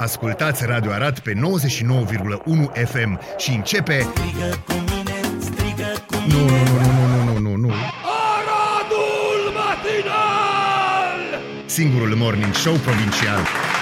Ascultați Radio Arad pe 99,1 FM și începe... Strigă cu mine, strigă cu mine. Nu. Aradul Matinal! Singurul morning show provincial.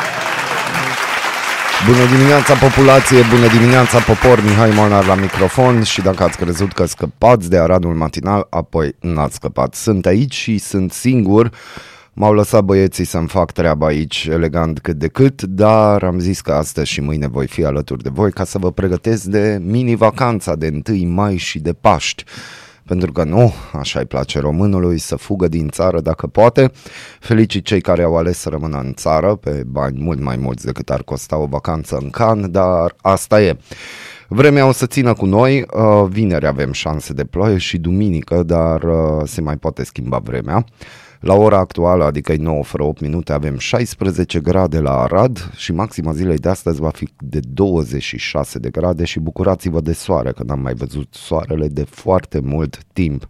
Bună dimineața populație, bună dimineața popor, Mihai Molnar la microfon și dacă ați crezut că scăpați de Aradul Matinal, apoi n-ați scăpat. Sunt aici și sunt singur, m-au lăsat băieții să-mi fac treaba aici elegant cât de cât, dar am zis că astăzi și mâine voi fi alături de voi ca să vă pregătesc de mini-vacanța de 1 mai și de Paști. Pentru că nu, așa îi place românului, să fugă din țară dacă poate. Felicit cei care au ales să rămână în țară pe bani mult mai mulți decât ar costa o vacanță în Cannes, dar asta e. Vremea o să țină cu noi, vineri avem șanse de ploaie și duminică, dar se mai poate schimba vremea. La ora actuală, adică 9 fără 8 minute, avem 16 grade la Arad și maxima zilei de astăzi va fi de 26 de grade și bucurați-vă de soare, că n-am mai văzut soarele de foarte mult timp.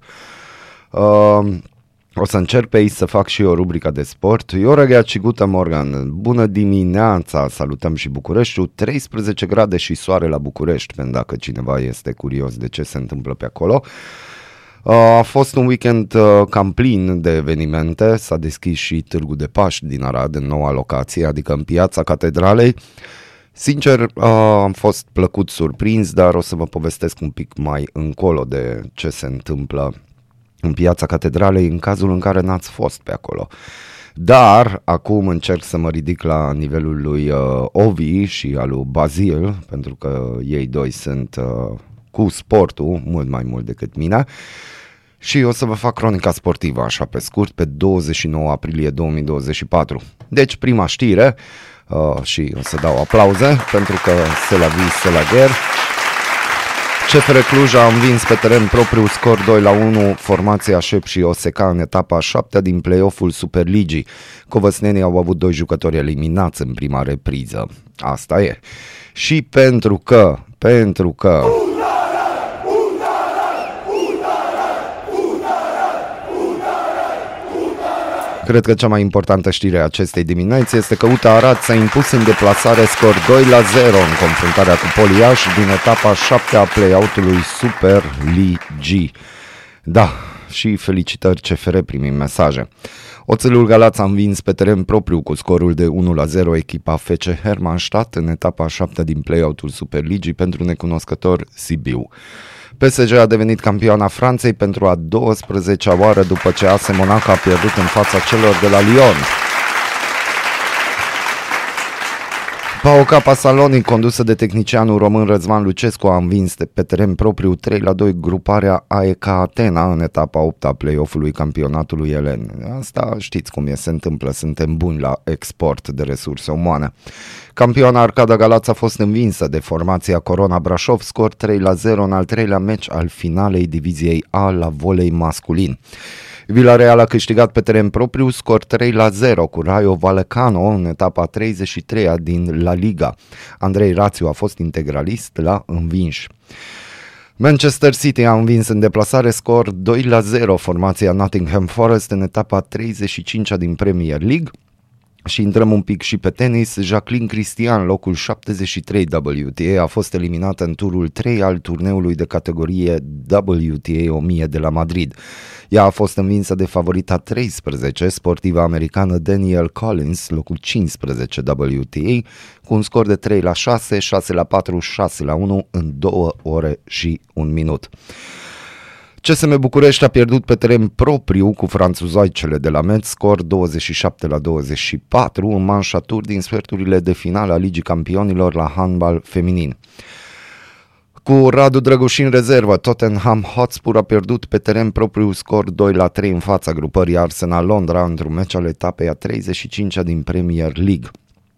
O să încerc pe aici să fac și o rubrică de sport. Jó reggelt și guten Morgen. Bună dimineața, salutăm și Bucureștiul. 13 grade și soare la București, pentru dacă cineva este curios de ce se întâmplă pe acolo. A fost un weekend cam plin de evenimente, s-a deschis și Târgul de Paști din Arad în noua locație, adică în Piața Catedralei. Sincer, am fost plăcut surprins, dar o să vă povestesc un pic mai încolo de ce se întâmplă în Piața Catedralei în cazul în care n-ați fost pe acolo. Dar acum încerc să mă ridic la nivelul lui Ovi și al lui Bazil, pentru că ei doi sunt... cu sportul, mult mai mult decât mine, și o să vă fac cronica sportivă, așa pe scurt, pe 29 aprilie 2024. Deci, prima știre, și o să dau aplauze, pentru că c'est la vie, c'est la guerre. CFR Cluj a învins pe teren propriu scor 2-1 formația Șep și Oseca în etapa a 7-a din play-off-ul Superligii. Covăsnenii au avut 2 jucători eliminați în prima repriză. Asta e. Și pentru că cred că cea mai importantă știre a acestei dimineți este că UTA Arad s-a impus în deplasare scor 2-0 în confruntarea cu Poliaș din etapa 7-a play-out-ului Superligii. Da, și felicitări CFR, primim mesaje. Oțelul Galați a învins pe teren propriu cu scorul de 1-0 echipa FC Hermannstadt în etapa 7 din play-out-ul Superligii pentru necunoscător Sibiu. PSG a devenit campioana Franței pentru a 12-a oară după ce AS Monaco a pierdut în fața celor de la Lyon. PAOK Salonic, condusă de tehnicianul român Răzvan Lucescu, a învins pe teren propriu 3-2 gruparea AEK Atena în etapa 8-a play-off-ului campionatului elen. Asta știți cum se întâmplă, suntem buni la export de resurse umane. Campioana Arcada Galați a fost învinsă de formația Corona Brașov, scor 3-0 în al 3-lea meci al finalei diviziei A la volei masculin. Villarreal a câștigat pe teren propriu scor 3-0 cu Rayo Vallecano în etapa 33-a din La Liga. Andrei Rațiu a fost integralist la învinși. Manchester City a învins în deplasare scor 2-0 formația Nottingham Forest în etapa 35-a din Premier League. Și intrăm un pic și pe tenis. Jacqueline Cristian, locul 73 WTA, a fost eliminată în turul 3 al turneului de categorie WTA 1000 de la Madrid. Ea a fost învinsă de favorita 13, sportiva americană Danielle Collins, locul 15 WTA, cu un scor de 3-6, 6-4, 6-1 în 2 ore și 1 minut. CSM București a pierdut pe teren propriu cu franțuzoicele de la Metz, scor 27-24 în manșa tur din sferturile de finală a Ligii Campionilor la handbal feminin. Cu Radu Drăguș în rezervă, Tottenham Hotspur a pierdut pe teren propriu scor 2-3 în fața grupării Arsenal Londra într-un meci al etapei a 35-a din Premier League.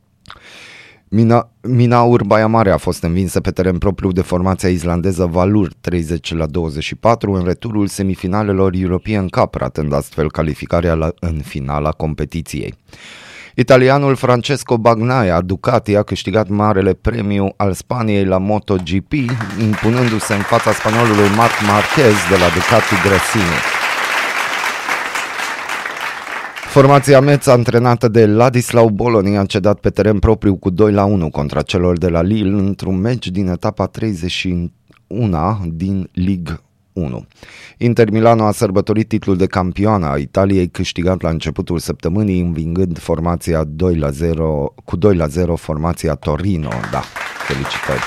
Minaur Baia Mare a fost învinsă pe teren propriu de formația islandeză Valur 30-24 în returul semifinalelor European Cup, ratând astfel calificarea în finala competiției. Italianul Francesco Bagnaia Ducati a câștigat marele premiu al Spaniei la MotoGP, impunându-se în fața spaniolului Marc Marquez de la Ducati Gresini. Formația Metz, antrenată de Ladislau Boloni, a cedat pe teren propriu cu 2-1 contra celor de la Lille într-un meci din etapa 31 din Ligue 1. Inter Milano a sărbătorit titlul de campioană a Italiei, câștigat la începutul săptămânii, învingând formația 2-0 formația Torino. Da, felicitări!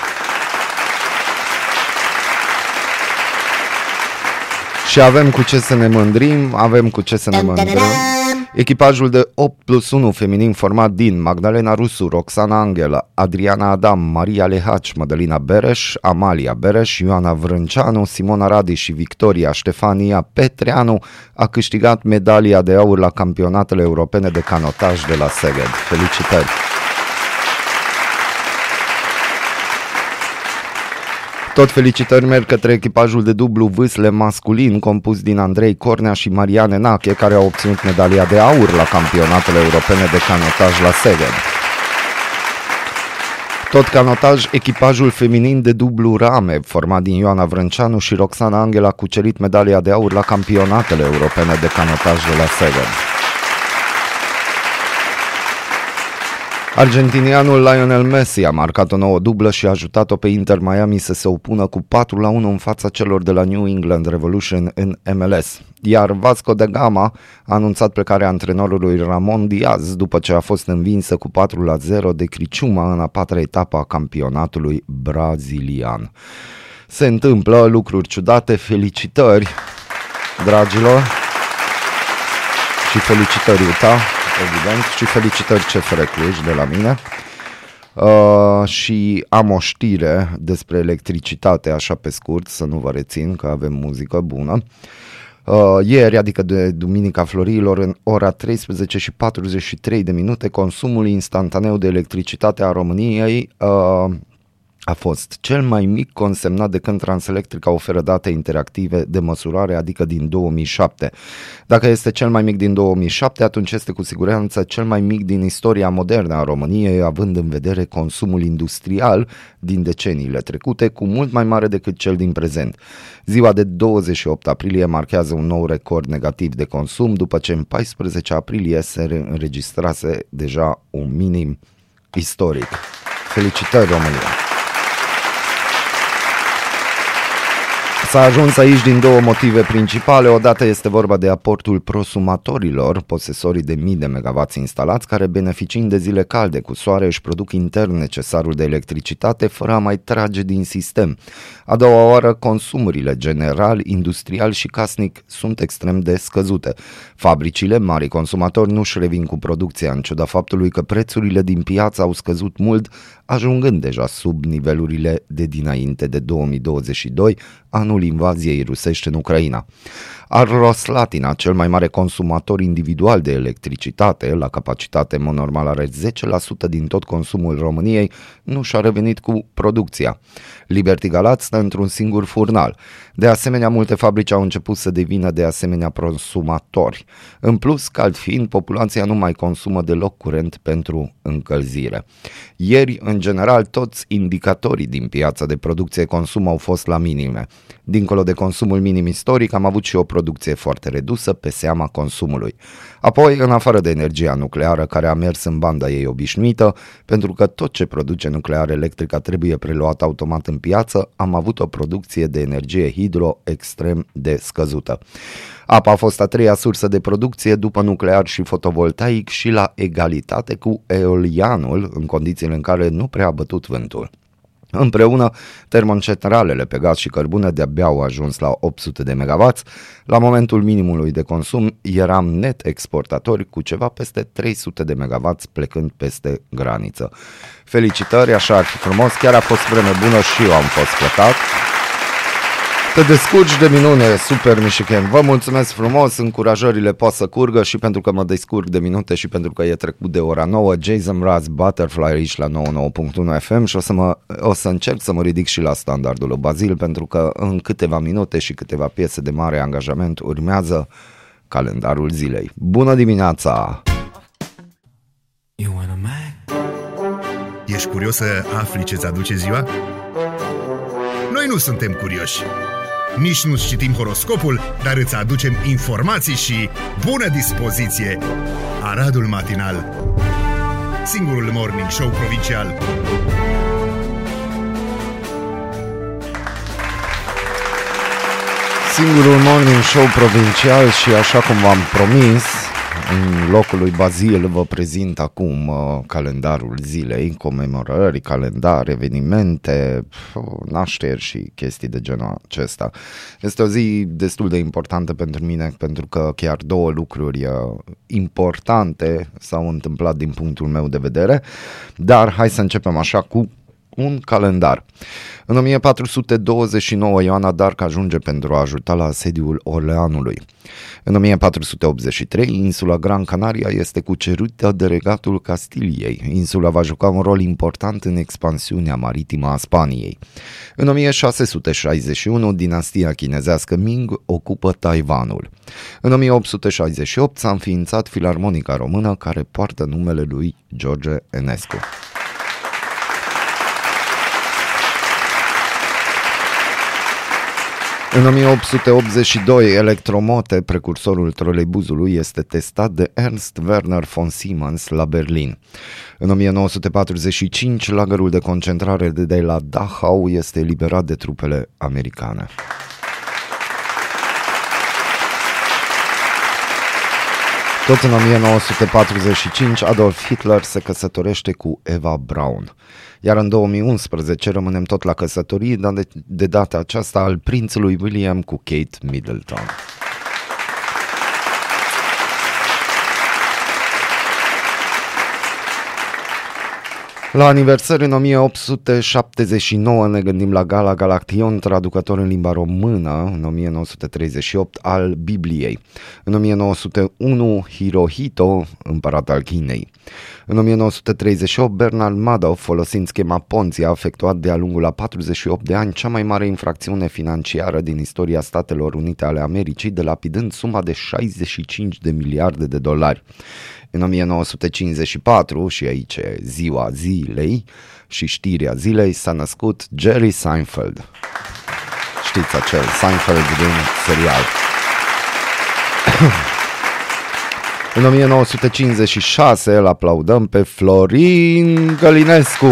Și avem cu ce să ne mândrim, Echipajul de 8+1 feminin format din Magdalena Rusu, Roxana Angel, Adriana Adam, Maria Lehaci, Mădălina Bereș, Amalia Bereș, Ioana Vrânceanu, Simona Radi și Victoria Ștefania Petreanu a câștigat medalia de aur la campionatele europene de canotaj de la Szeged. Felicitări! Tot felicitări merg către echipajul de dublu vâsle masculin compus din Andrei Cornea și Marian Enache, care au obținut medalia de aur la campionatele europene de canotaj la Szeged. Tot canotaj, echipajul feminin de dublu rame, format din Ioana Vrânceanu și Roxana Angel, a cucerit medalia de aur la campionatele europene de canotaj de la Szeged. Argentinianul Lionel Messi a marcat o nouă dublă și a ajutat-o pe Inter Miami să se opună cu 4-1 în fața celor de la New England Revolution în MLS. Iar Vasco da Gama a anunțat plecarea antrenorului Ramon Diaz după ce a fost învinsă cu 4-0 de Criciúma în a patra etapă a campionatului brazilian. Se întâmplă lucruri ciudate, felicitări, dragilor, și felicitări UTA, evident, și felicitări CFR Cluj de la mine. Și am o știre despre electricitate, așa pe scurt, să nu vă rețin că avem muzică bună. Ieri, adică de Duminica Florilor, în ora 13:43, consumul instantaneu de electricitate a României a fost cel mai mic consemnat de când Transelectrica oferă date interactive de măsurare, adică din 2007. Dacă este cel mai mic din 2007, atunci este cu siguranță cel mai mic din istoria modernă a României, având în vedere consumul industrial din deceniile trecute, cu mult mai mare decât cel din prezent. Ziua de 28 aprilie marchează un nou record negativ de consum, după ce în 14 aprilie se înregistrase deja un minim istoric. Felicitări, România! S-a ajuns aici din două motive principale. Odată este vorba de aportul prosumatorilor, posesorii de mii de megawatts instalați, care, beneficiind de zile calde cu soare, își produc intern necesarul de electricitate fără a mai trage din sistem. A doua oară, consumurile general, industrial și casnic sunt extrem de scăzute. Fabricile, mari consumatori, nu își revin cu producția, în ciuda faptului că prețurile din piață au scăzut mult, ajungând deja sub nivelurile de dinainte de 2022, anul invaziei rusești în Ucraina. Roslatina, cel mai mare consumator individual de electricitate, la capacitate normală are 10% din tot consumul României, nu și-a revenit cu producția. Liberty Galați stă într-un singur furnal. De asemenea, multe fabrici au început să devină de asemenea prosumatori. În plus, cald fiind, populația nu mai consumă deloc curent pentru încălzire. Ieri, în general, toți indicatorii din piața de producție-consum au fost la minime. Dincolo de consumul minim istoric, am avut și o producție foarte redusă pe seama consumului. Apoi, în afară de energia nucleară, care a mers în banda ei obișnuită, pentru că tot ce produce nuclear electrică trebuie preluat automat în piață, am avut o producție de energie hidro extrem de scăzută. Apa a fost a treia sursă de producție după nuclear și fotovoltaic și la egalitate cu eolianul, în condițiile în care nu prea a bătut vântul. Împreună, termocentralele pe gaz și cărbune de-abia au ajuns la 800 de megawatts. La momentul minimului de consum eram net exportatori cu ceva peste 300 de megawatts plecând peste graniță. Felicitări, așa ar fi frumos, chiar a fost vreme bună și eu am fost plecat. Te descurci de minune, super Michigan. Vă mulțumesc frumos, încurajările pot să curgă și pentru că mă descurc de minute și pentru că e trecut de ora 9. Jason Mraz, Butterfly aici la 99.1 FM și o să încerc să mă ridic și la standardul lui Bazil, pentru că în câteva minute și câteva piese de mare angajament urmează calendarul zilei. Bună dimineața! Ești curios să afli ce-ți aduce ziua? Noi nu suntem curioși. Nici nu citim horoscopul, dar îți aducem informații și bună dispoziție. Aradul Matinal, singurul morning show provincial. Singurul morning show provincial și așa cum v-am promis, în locul lui Bazil vă prezint acum calendarul zilei, comemorări, calendar, evenimente, nașteri și chestii de genul acesta. Este o zi destul de importantă pentru mine pentru că chiar două lucruri importante s-au întâmplat din punctul meu de vedere, dar hai să începem așa cu un calendar. În 1429 Ioana d'Arc ajunge pentru a ajuta la asediul Orleanului. În 1483 insula Gran Canaria este cucerită de regatul Castiliei. Insula va juca un rol important în expansiunea maritimă a Spaniei. În 1661 dinastia chinezească Ming ocupă Taiwanul. În 1868 s-a înființat Filarmonica Română, care poartă numele lui George Enescu. În 1882, electromote, precursorul troleibuzului, este testat de Ernst Werner von Siemens la Berlin. În 1945, lagărul de concentrare de la Dachau este eliberat de trupele americane. Tot în 1945, Adolf Hitler se căsătorește cu Eva Braun. Iar în 2011 rămânem tot la căsătorii, dar de data aceasta al prințului William cu Kate Middleton. La aniversări în 1879 ne gândim la Gala Galaction, traducător în limba română, în 1938 al Bibliei. În 1901 Hirohito, împărat al Chinei. În 1938 Bernard Madoff, folosind schema Ponzi, a efectuat de-a lungul a 48 de ani cea mai mare infracțiune financiară din istoria Statelor Unite ale Americii, delapidând suma de 65 de miliarde de dolari. În 1954, și aici e ziua zilei și știrea zilei, s-a născut Jerry Seinfeld. Știți acel Seinfeld din serial. În 1956 îl aplaudăm pe Florin Gălinescu.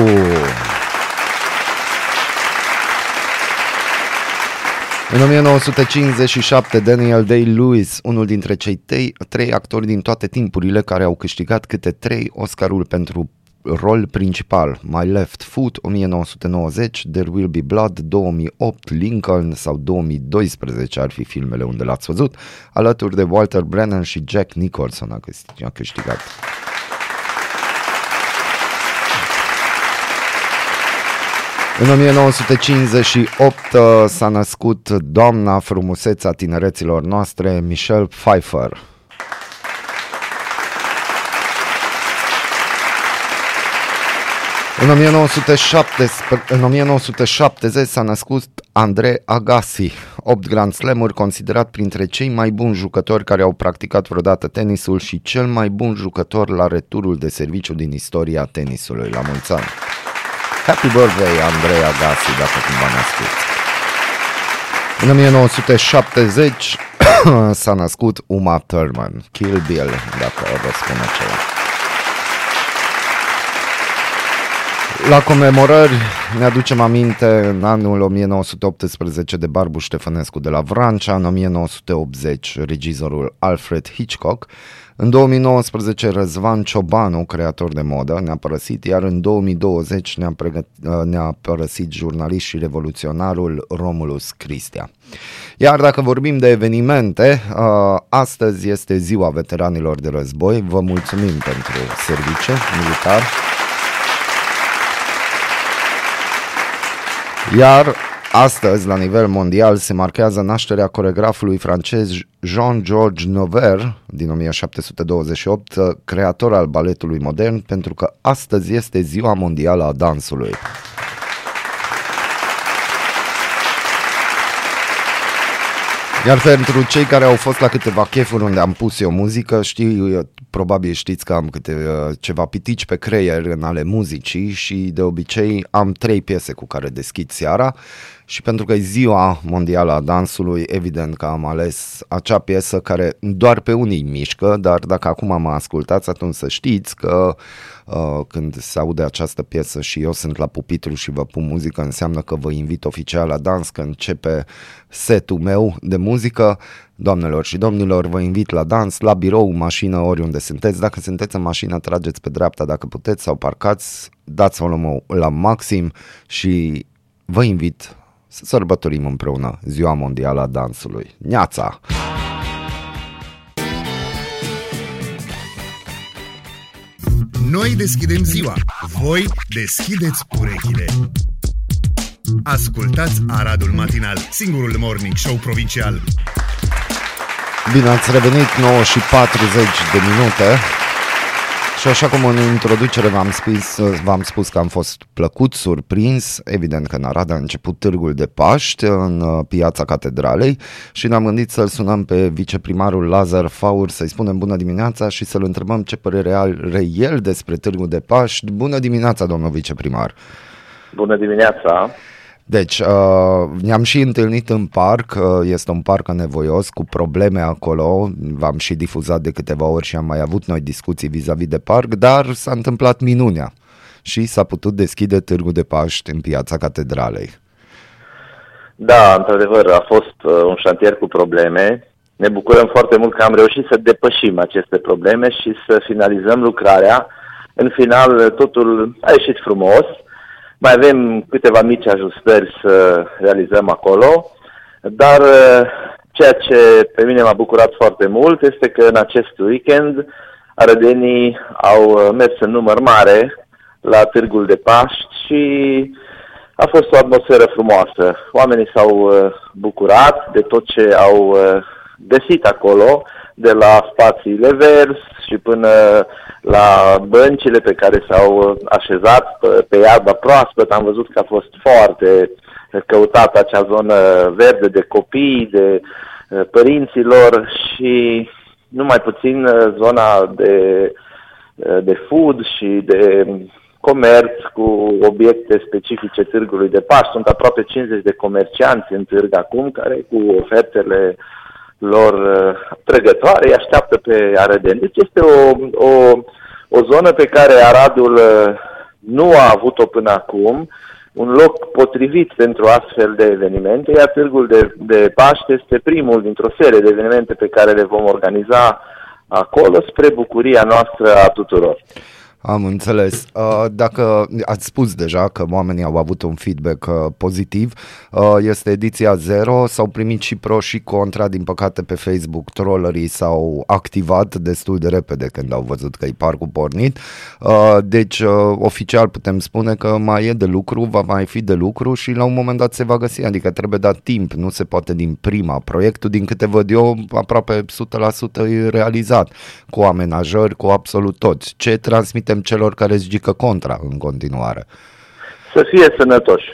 În 1957, Daniel Day-Lewis, unul dintre cei trei actori din toate timpurile care au câștigat câte 3 Oscaruri pentru rol principal: My Left Foot 1990, There Will Be Blood 2008, Lincoln sau 2012 ar fi filmele unde l-ați văzut, alături de Walter Brennan și Jack Nicholson a câștigat. În 1958 s-a născut doamna frumusețea tinereților noastre, Michelle Pfeiffer. În 1970 s-a născut Andre Agassi, 8 Grand Slam-uri, considerat printre cei mai buni jucători care au practicat vreodată tenisul și cel mai bun jucător la returul de serviciu din istoria tenisului. La mulți ani! Happy birthday, Andrei Agassi, dacă cumva ne asculti. În 1970 s-a născut Uma Thurman, Kill Bill, dacă vă spune ceva. La comemorări ne aducem aminte în anul 1918 de Barbu Ștefănescu de la Vrancea, în 1980 regizorul Alfred Hitchcock, în 2019 Răzvan Ciobanu, creator de modă, ne-a părăsit, iar în 2020 ne-a părăsit jurnalist și revoluționarul Romulus Cristea. Iar dacă vorbim de evenimente, astăzi este ziua veteranilor de război. Vă mulțumim pentru serviciu militar. Iar astăzi, la nivel mondial, se marchează nașterea coreografului francez Jean-Georges Nover din 1728, creator al baletului modern, pentru că astăzi este ziua mondială a dansului. Iar pentru cei care au fost la câteva chefuri unde am pus eu muzică, probabil știți că am ceva pitici pe creier în ale muzicii și de obicei am 3 piese cu care deschid seara și pentru că e ziua mondială a dansului, evident că am ales acea piesă care doar pe unii mișcă, dar dacă acum mă ascultați, atunci să știți că când se aude această piesă și eu sunt la pupitru și vă pun muzică, înseamnă că vă invit oficial la dans, că începe setul meu de muzică. Doamnelor și domnilor, vă invit la dans, la birou, mașină, oriunde sunteți. Dacă sunteți în mașină, trageți pe dreapta dacă puteți sau parcați, dați volumul la maxim și vă invit să sărbătorim împreună Ziua Mondială a Dansului. Neața! Noi deschidem ziua, voi deschideți urechile. Ascultați Aradul Matinal, singurul morning show provincial. Bine ați revenit, 9 și 40 de minute. Și așa cum în introducere v-am spus că am fost plăcut surprins, evident că în Arad a început târgul de Paști în piața Catedralei și ne-am gândit să-l sunăm pe viceprimarul Lazar Faur, să-i spunem bună dimineața și să-l întrebăm ce părere are el despre târgul de Paști. Bună dimineața, domnul viceprimar! Bună dimineața! Deci, ne-am și întâlnit în parc, este un parc anevoios cu probleme acolo, v-am și difuzat de câteva ori și am mai avut noi discuții vis-a-vis de parc, dar s-a întâmplat minunea și s-a putut deschide târgul de Paști în piața Catedralei. Da, într-adevăr, a fost un șantier cu probleme. Ne bucurăm foarte mult că am reușit să depășim aceste probleme și să finalizăm lucrarea. În final, totul a ieșit frumos. Mai avem câteva mici ajustări să realizăm acolo, dar ceea ce pe mine m-a bucurat foarte mult este că în acest weekend arădenii au mers în număr mare la Târgul de Paști și a fost o atmosferă frumoasă. Oamenii s-au bucurat de tot ce au găsit acolo, de la spațiile verzi și până la băncile pe care s-au așezat pe iarba proaspătă. Am văzut că a fost foarte căutată acea zonă verde de copii, de părinților și numai puțin zona de food și de comerț cu obiecte specifice Târgului de Paști. Sunt aproape 50 de comercianți în târg acum care cu ofertele lor trăgătoare îi așteaptă pe arădeni. Deci este o zonă pe care Aradul nu a avut-o până acum, un loc potrivit pentru astfel de evenimente, iar Târgul de Paște este primul dintr-o serie de evenimente pe care le vom organiza acolo spre bucuria noastră a tuturor. Am înțeles. Dacă ați spus deja că oamenii au avut un feedback pozitiv, este ediția 0, s-au primit și pro și contra, din păcate pe Facebook trollerii s-au activat destul de repede când au văzut că e parcul pornit, deci oficial putem spune că mai e de lucru, va mai fi de lucru și la un moment dat se va găsi, adică trebuie dat timp, nu se poate din prima. Proiectul, din câte văd eu, aproape 100% e realizat, cu amenajări, cu absolut toți. Ce transmitem celor care zică contra în continuare? Să fie sănătoși.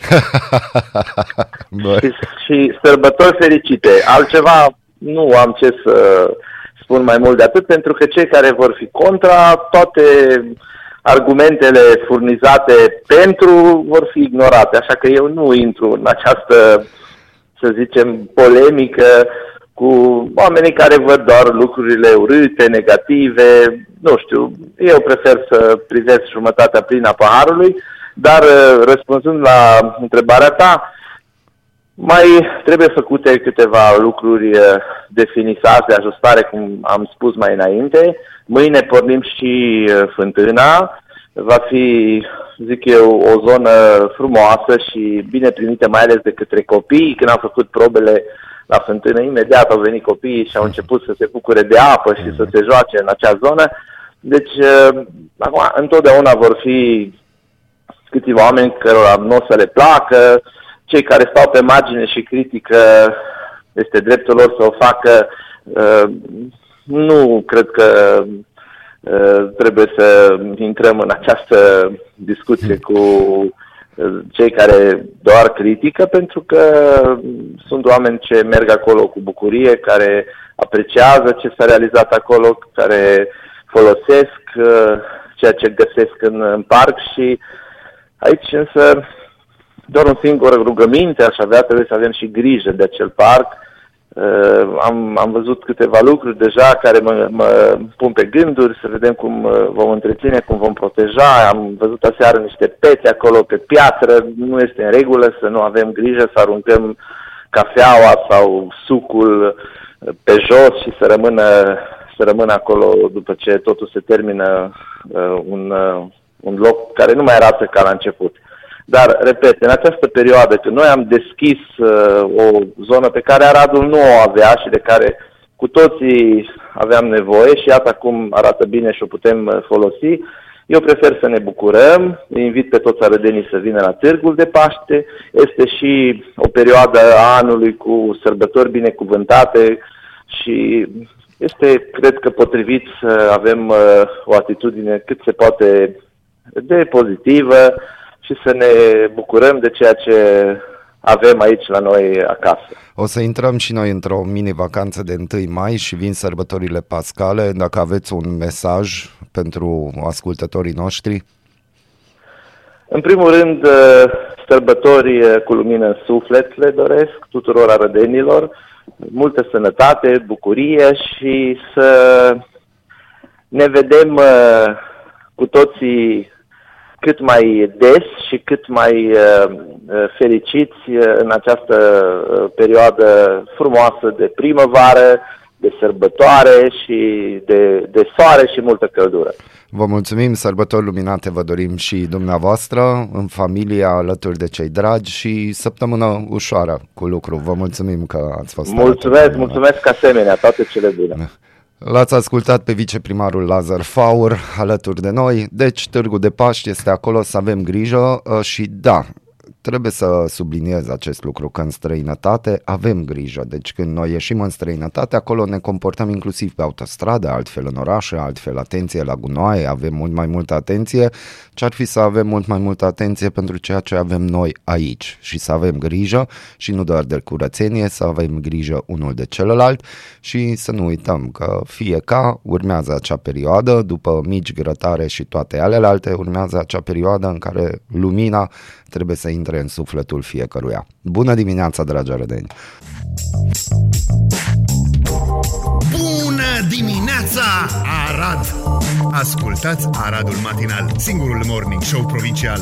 și sărbători fericite. Altceva nu am ce să spun mai mult de atât, pentru că cei care vor fi contra, toate argumentele furnizate pentru vor fi ignorate. Așa că eu nu intru în această, să zicem, polemică cu oamenii care văd doar lucrurile urâte, negative. Nu știu, eu prefer să privesc jumătatea plină a paharului, dar răspunzând la întrebarea ta, mai trebuie făcute câteva lucruri de finisaj, de ajustare, cum am spus mai înainte. Mâine pornim și Fântâna, va fi, zic eu, o zonă frumoasă și bine primită, mai ales de către copii. Când am făcut probele la Fântână, imediat au venit copiii și au început să se bucure de apă și să se joace în acea zonă. Deci, acum, întotdeauna vor fi câțiva oameni cărora nu o să le placă, cei care stau pe margine și critică, este dreptul lor să o facă. Nu cred că trebuie să intrăm în această discuție cu cei care doar critică, pentru că sunt oameni ce merg acolo cu bucurie, care apreciază ce s-a realizat acolo, care folosesc ceea ce găsesc în parc și aici însă doar un singur rugăminte aș avea, trebuie să avem și grijă de acel parc. Am văzut câteva lucruri deja care mă pun pe gânduri, să vedem cum vom întreține, cum vom proteja. Am văzut aseară niște pețe acolo pe piatră, nu este în regulă să nu avem grijă să aruncăm cafeaua sau sucul pe jos și să rămână acolo după ce totul se termină un loc care nu mai arată ca la început. Dar, repet, în această perioadă când noi am deschis o zonă pe care Aradul nu o avea și de care cu toții aveam nevoie și iată acum arată bine și o putem folosi, eu prefer să ne bucurăm, îi invit pe toți arădenii să vină la Târgul de Paște, este și o perioadă a anului cu sărbători binecuvântate și este, cred că, potrivit să avem o atitudine cât se poate de pozitivă și să ne bucurăm de ceea ce avem aici la noi acasă. O să intrăm și noi într-o mini-vacanță de 1 mai și vin sărbătorile pascale. Dacă aveți un mesaj pentru ascultătorii noștri? În primul rând, sărbători cu lumină în suflet le doresc tuturor arădenilor, multă sănătate, bucurie și să ne vedem cu toții cât mai des și cât mai fericiți în această perioadă frumoasă de primăvară, de sărbătoare și de soare și multă căldură. Vă mulțumim, sărbători luminate vă dorim și dumneavoastră, în familie, alături de cei dragi și săptămână ușoară cu lucru. Vă mulțumim că ați fost mulțumesc asemenea, toate cele bune. L-ați ascultat pe viceprimarul Lazar Faur alături de noi, deci Târgul de Paști este acolo, să avem grijă și da, trebuie să subliniez acest lucru, că în străinătate avem grijă, deci când noi ieșim în străinătate, acolo ne comportăm inclusiv pe autostradă, altfel în orașe, altfel atenție la gunoaie, avem mult mai multă atenție, ce-ar fi să avem mult mai multă atenție pentru ceea ce avem noi aici și să avem grijă și nu doar de curățenie, să avem grijă unul de celălalt și să nu uităm că urmează acea perioadă, după mici grătare și toate alelalte, urmează acea perioadă în care lumina trebuie să intre în sufletul fiecăruia. Bună dimineața, dragi arădeni! Bună dimineața, Arad! Ascultați Aradul Matinal, singurul morning show provincial.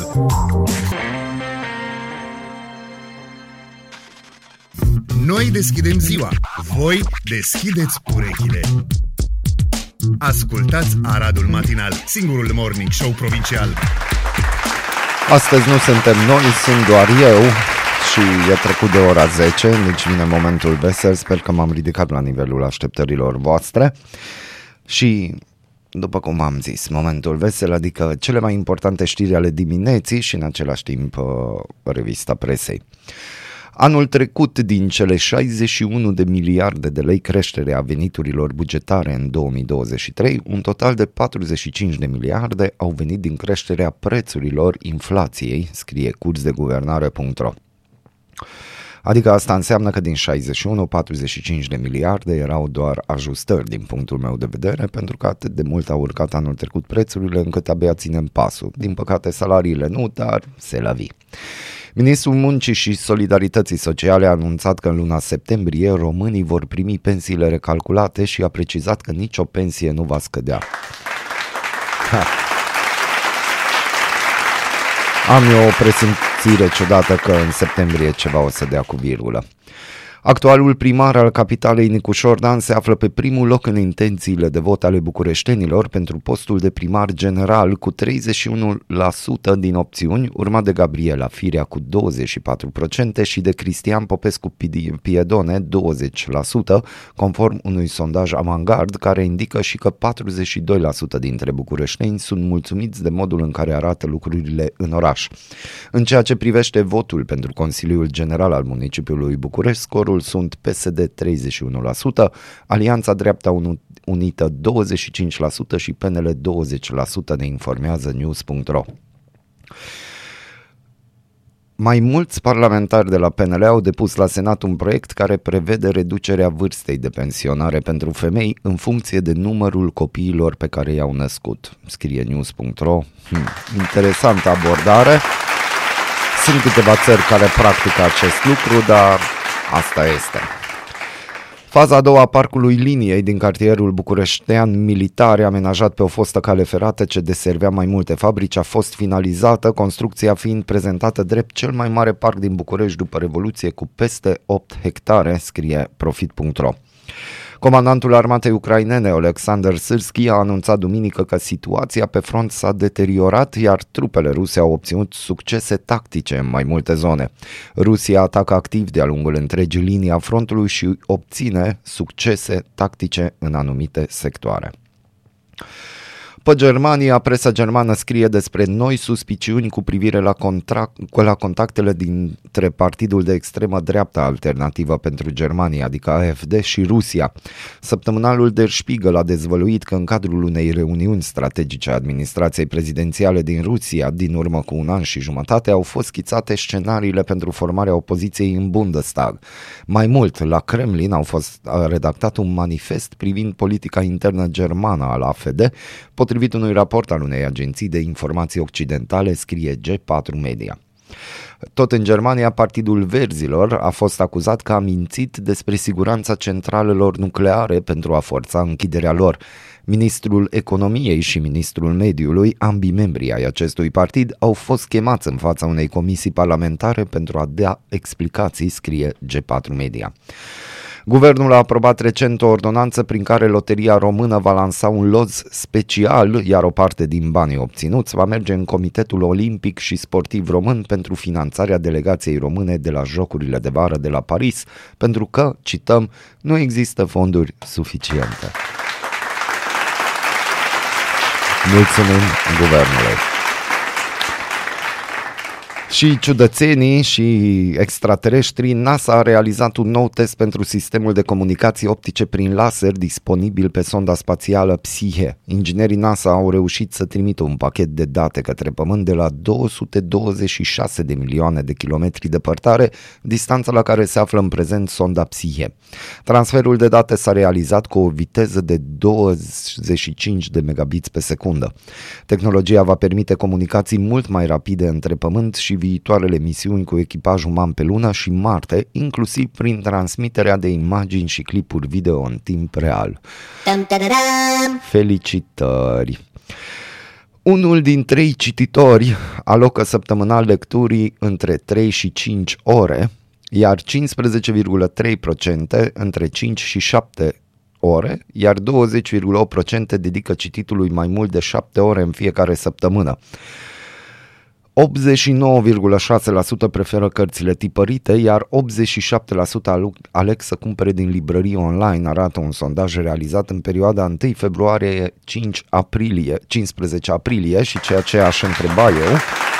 Noi deschidem ziua, voi deschideți urechile. Ascultați Aradul Matinal, singurul morning show provincial. Astăzi nu suntem noi, sunt doar eu și e trecut de ora 10, nici vine momentul vesel, sper că m-am ridicat la nivelul așteptărilor voastre și, după cum am zis, momentul vesel, adică cele mai importante știri ale dimineții și în același timp revista presei. Anul trecut, din cele 61 de miliarde de lei creștere a veniturilor bugetare în 2023, un total de 45 de miliarde au venit din creșterea prețurilor inflației, scrie cursdeguvernare.ro. Adică asta înseamnă că din 61, 45 de miliarde erau doar ajustări din punctul meu de vedere, pentru că atât de mult au urcat anul trecut prețurile încât abia ținem pasul. Din păcate salariile nu, dar c'est la vie. Ministrul Muncii și Solidarității Sociale a anunțat că în luna septembrie românii vor primi pensiile recalculate și a precizat că nicio pensie nu va scădea. Am eu o presimțire ciudată că în septembrie ceva o să dea cu virgulă. Actualul primar al capitalei Nicu Șordan se află pe primul loc în intențiile de vot ale bucureștenilor pentru postul de primar general cu 31% din opțiuni, urmat de Gabriela Firea cu 24% și de Cristian Popescu Piedone 20%, conform unui sondaj Avangard care indică și că 42% dintre bucureșteni sunt mulțumiți de modul în care arată lucrurile în oraș. În ceea ce privește votul pentru Consiliul General al municipiului București, scorul sunt PSD 31%, Alianța Dreapta Unită 25% și PNL 20%, ne informează news.ro. Mai mulți parlamentari de la PNL au depus la Senat un proiect care prevede reducerea vârstei de pensionare pentru femei în funcție de numărul copiilor pe care i-au născut, scrie news.ro. Interesantă abordare. Sunt câteva țări care practică acest lucru, dar asta este. Faza a doua a parcului Liniei din cartierul bucureștean militar, amenajat pe o fostă cale ferată ce deservea mai multe fabrici, a fost finalizată, construcția fiind prezentată drept cel mai mare parc din București după Revoluție, cu peste 8 hectare, scrie Profit.ro. Comandantul armatei ucrainene, Oleksandr Syrski, a anunțat duminică că situația pe front s-a deteriorat, iar trupele ruse au obținut succese tactice în mai multe zone. Rusia atacă activ de-a lungul întregii linii a frontului și obține succese tactice în anumite sectoare. Pe Germania, presa germană scrie despre noi suspiciuni cu privire la contactele dintre partidul de extremă dreapta Alternativă pentru Germania, adică AfD, și Rusia. Săptămânalul Der Spiegel a dezvăluit că în cadrul unei reuniuni strategice a administrației prezidențiale din Rusia, din urmă cu un an și jumătate, au fost schițate scenariile pentru formarea opoziției în Bundestag. Mai mult, la Kremlin a redactat un manifest privind politica internă germană al AfD, potrivit unui raport al unei agenții de informații occidentale, scrie G4 Media. Tot în Germania, Partidul Verzilor a fost acuzat că a mințit despre siguranța centralelor nucleare pentru a forța închiderea lor. Ministrul Economiei și Ministrul Mediului, ambii membri ai acestui partid, au fost chemați în fața unei comisii parlamentare pentru a da explicații, scrie G4 Media. Guvernul a aprobat recent o ordonanță prin care Loteria Română va lansa un loz special, iar o parte din banii obținuți va merge în Comitetul Olimpic și Sportiv Român pentru finanțarea delegației române de la Jocurile de Vară de la Paris, pentru că, cităm, nu există fonduri suficiente. Mulțumim guvernului. Și ciudățenii și extraterestrii, NASA a realizat un nou test pentru sistemul de comunicații optice prin laser disponibil pe sonda spațială Psyche. Inginerii NASA au reușit să trimită un pachet de date către Pământ de la 226 de milioane de kilometri departare, distanța la care se află în prezent sonda Psyche. Transferul de date s-a realizat cu o viteză de 25 de megabits pe secundă. Tehnologia va permite comunicații mult mai rapide între Pământ și viitoarele misiuni cu echipaj uman pe Lună și Marte, inclusiv prin transmiterea de imagini și clipuri video în timp real. Felicitări! Unul din 3 cititori alocă săptămânal lecturii între 3 și 5 ore, iar 15,3% între 5 și 7 ore, iar 20,8% dedică cititului mai mult de 7 ore în fiecare săptămână. 89,6% preferă cărțile tipărite, iar 87% aleg să cumpere din librării online, arată un sondaj realizat în perioada 1 februarie-15 aprilie și ceea ce aș întreba eu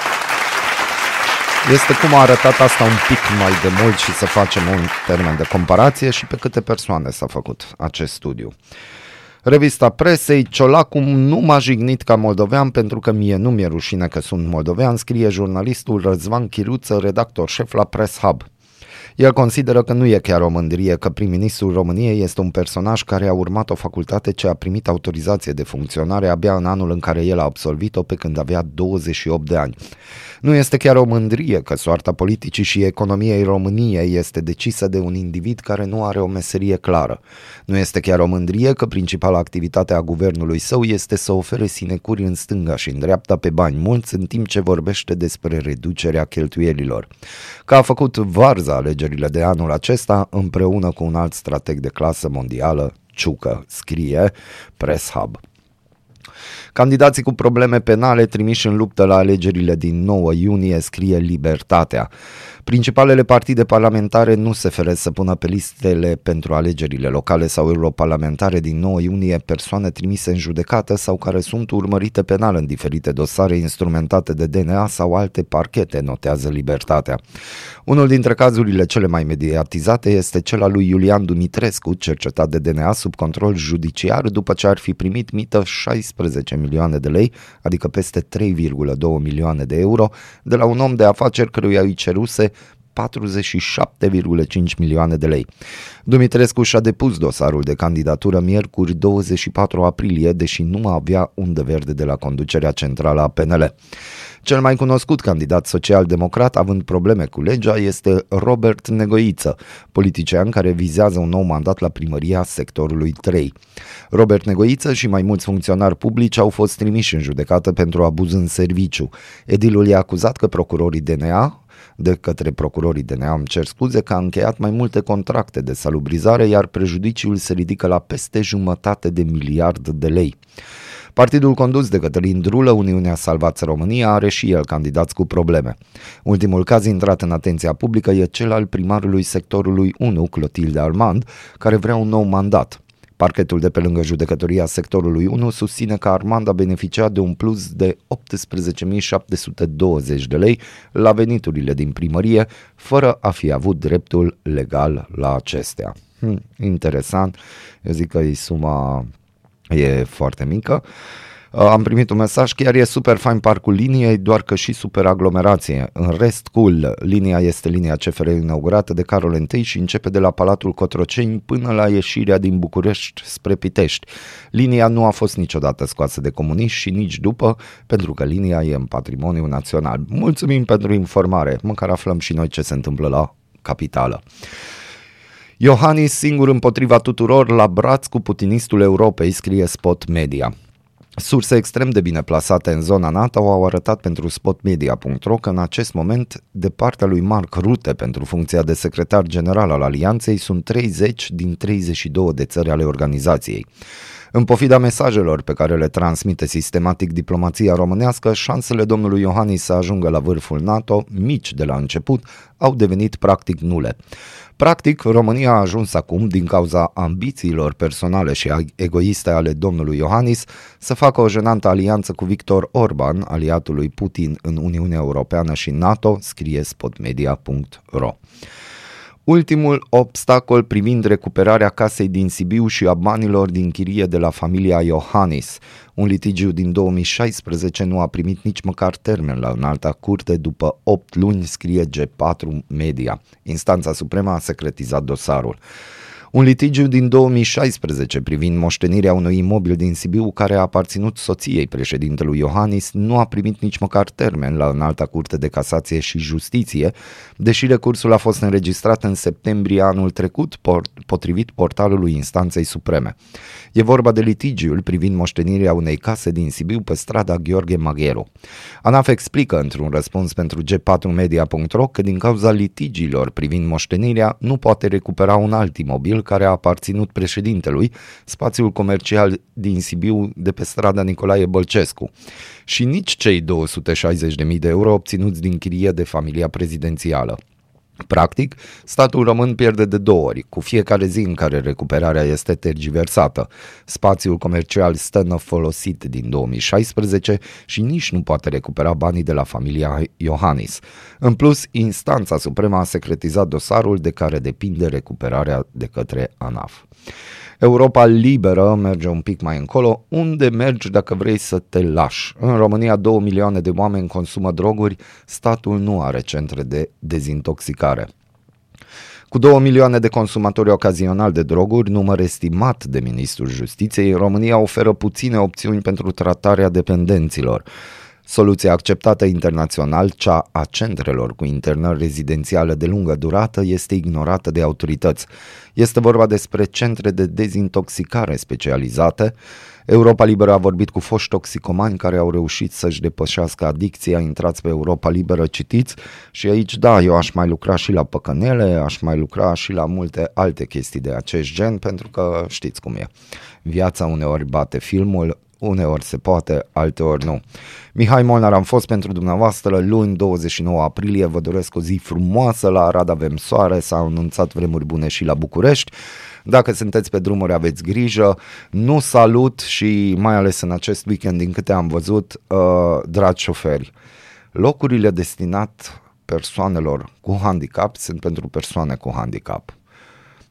este cum a arătat asta un pic mai de mult și să facem un termen de comparație și pe câte persoane s-a făcut acest studiu. Revista Presei, Ciolacu nu m-a jignit ca moldovean pentru că mie nu mi-e rușine că sunt moldovean, scrie jurnalistul Răzvan Chiruță, redactor șef la Press Hub. El consideră că nu e chiar o mândrie că prim-ministrul României este un personaj care a urmat o facultate ce a primit autorizație de funcționare abia în anul în care el a absolvit-o, pe când avea 28 de ani. Nu este chiar o mândrie că soarta politicii și economiei României este decisă de un individ care nu are o meserie clară. Nu este chiar o mândrie că principala activitate a guvernului său este să ofere sinecuri în stânga și în dreapta pe bani mulți, în timp ce vorbește despre reducerea cheltuielilor. Că a făcut varză alegerile de anul acesta împreună cu un alt strateg de clasă mondială, Ciucă, scrie Press Hub. Candidații cu probleme penale trimiși în luptă la alegerile din 9 iunie, scrie Libertatea. Principalele partide parlamentare nu se feresc să pună pe listele pentru alegerile locale sau europarlamentare din 9 iunie persoane trimise în judecată sau care sunt urmărite penal în diferite dosare instrumentate de DNA sau alte parchete, notează Libertatea. Unul dintre cazurile cele mai mediatizate este cel al lui Iulian Dumitrescu, cercetat de DNA sub control judiciar după ce ar fi primit mită 11 milioane de lei, adică peste 3,2 milioane de euro, de la un om de afaceri căruia îi ceruse 47,5 milioane de lei. Dumitrescu și-a depus dosarul de candidatură miercuri 24 aprilie, deși nu avea undă verde de la conducerea centrală a PNL. Cel mai cunoscut candidat social-democrat având probleme cu legea este Robert Negoiță, politician care vizează un nou mandat la primăria sectorului 3. Robert Negoiță și mai mulți funcționari publici au fost trimiși în judecată pentru abuz în serviciu. Edilul i-a acuzat că procurorii DNA că a încheiat mai multe contracte de salubrizare, iar prejudiciul se ridică la peste 1,5 miliarde de lei. Partidul condus de Cătălin Drulă, Uniunea Salvați România, are și el candidați cu probleme. Ultimul caz intrat în atenția publică e cel al primarului sectorului 1, Clotilde Armand, care vrea un nou mandat. Parchetul de pe lângă judecătoria sectorului 1 susține că Armand a beneficiat de un plus de 18.720 de lei la veniturile din primărie, fără a fi avut dreptul legal la acestea. Interesant, eu zic că suma e foarte mică. Am primit un mesaj, chiar e super fain parcul liniei, doar că și super aglomerație. În rest, cool. Linia este linia CFR inaugurată de Carol I și începe de la Palatul Cotroceni până la ieșirea din București spre Pitești. Linia nu a fost niciodată scoasă de comuniști și nici după, pentru că linia e în patrimoniu național. Mulțumim pentru informare, măcar aflăm și noi ce se întâmplă la capitală. Iohannis singur împotriva tuturor la braț cu putinistul Europei, scrie Spot Media. Surse extrem de bine plasate în zona NATO au arătat pentru spotmedia.ro că în acest moment, de partea lui Mark Rutte pentru funcția de secretar general al Alianței, sunt 30 din 32 de țări ale organizației. În pofida mesajelor pe care le transmite sistematic diplomația românească, șansele domnului Iohannis să ajungă la vârful NATO, mici de la început, au devenit practic nule. Practic, România a ajuns acum, din cauza ambițiilor personale și egoiste ale domnului Iohannis, să facă o jenantă alianță cu Victor Orban, aliatul lui Putin în Uniunea Europeană și NATO, scrie spotmedia.ro. Ultimul obstacol privind recuperarea casei din Sibiu și a banilor din chirie de la familia Iohannis. Un litigiu din 2016 nu a primit nici măcar termen la Înalta Curte după 8 luni, scrie G4 Media. Instanța Supremă a secretizat dosarul. Un litigiu din 2016 privind moștenirea unui imobil din Sibiu care a aparținut soției președintelui Iohannis nu a primit nici măcar termen la Înalta Curte de Casație și Justiție, deși recursul a fost înregistrat în septembrie anul trecut, potrivit portalului Instanței Supreme. E vorba de litigiul privind moștenirea unei case din Sibiu pe strada Gheorghe Magheru. ANAF explică într-un răspuns pentru G4media.ro că din cauza litigiilor privind moștenirea nu poate recupera un alt imobil care a aparținut președintelui, spațiul comercial din Sibiu de pe strada Nicolae Bălcescu, și nici cei 260.000 de euro obținuți din chirie de familia prezidențială. Practic, statul român pierde de 2 ori, cu fiecare zi în care recuperarea este tergiversată. Spațiul comercial stă nefolosit din 2016 și nici nu poate recupera banii de la familia Iohannis. În plus, Instanța Supremă a secretizat dosarul de care depinde recuperarea de către ANAF. Europa liberă merge un pic mai încolo. Unde mergi dacă vrei să te lași? În România 2 milioane de oameni consumă droguri, statul nu are centre de dezintoxicare. Cu 2 milioane de consumatori ocazionali de droguri, număr estimat de Ministrul Justiției, România oferă puține opțiuni pentru tratarea dependenților. Soluția acceptată internațional, cea a centrelor cu internări rezidențiale de lungă durată, este ignorată de autorități. Este vorba despre centre de dezintoxicare specializate. Europa Liberă a vorbit cu foști toxicomani care au reușit să-și depășească adicția. Intrați pe Europa Liberă, citiți. Și aici, da, eu aș mai lucra și la păcănele, aș mai lucra și la multe alte chestii de acest gen, pentru că știți cum e. Viața uneori bate filmul, uneori se poate, alteori nu. Mihai Molnar am fost pentru dumneavoastră luni 29 aprilie. Vă doresc o zi frumoasă. La Arad avem soare, s-au anunțat vremuri bune și la București. Dacă sunteți pe drumuri, aveți grijă. Nu salut și mai ales în acest weekend, din câte am văzut, dragi șoferi, locurile destinate persoanelor cu handicap sunt pentru persoane cu handicap.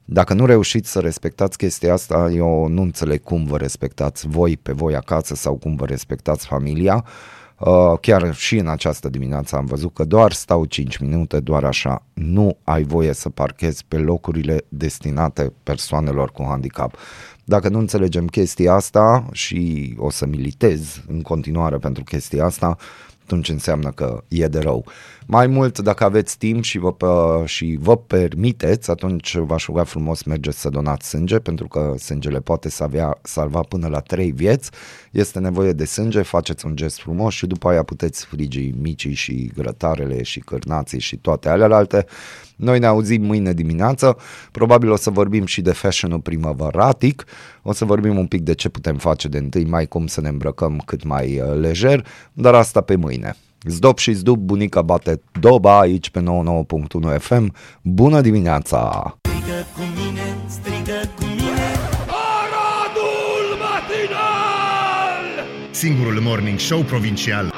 Dacă nu reușiți să respectați chestia asta, eu nu înțeleg cum vă respectați voi pe voi acasă sau cum vă respectați familia. Chiar și în această dimineață am văzut că doar stau 5 minute, doar așa. Nu ai voie să parchezi pe locurile destinate persoanelor cu handicap. Dacă nu înțelegem chestia asta și o să militez în continuare pentru chestia asta, atunci înseamnă că e de rău. Mai mult, dacă aveți timp și vă permiteți, atunci v-aș ruga frumos mergeți să donați sânge, pentru că sângele poate salva până la 3 vieți. Este nevoie de sânge, faceți un gest frumos și după aia puteți frigi micii și grătarele și cârnații și toate alelalte. Noi ne auzim mâine dimineață, probabil o să vorbim și de fashion-ul primăvăratic, o să vorbim un pic de ce putem face de 1 mai, cum să ne îmbrăcăm cât mai lejer, dar asta pe mâine. Zdop și Zdup, bunica bate doba aici pe 99.1 FM. Bună dimineața! Strigă cu mine, strigă cu mine. Aradul matinal! Singurul morning show provincial.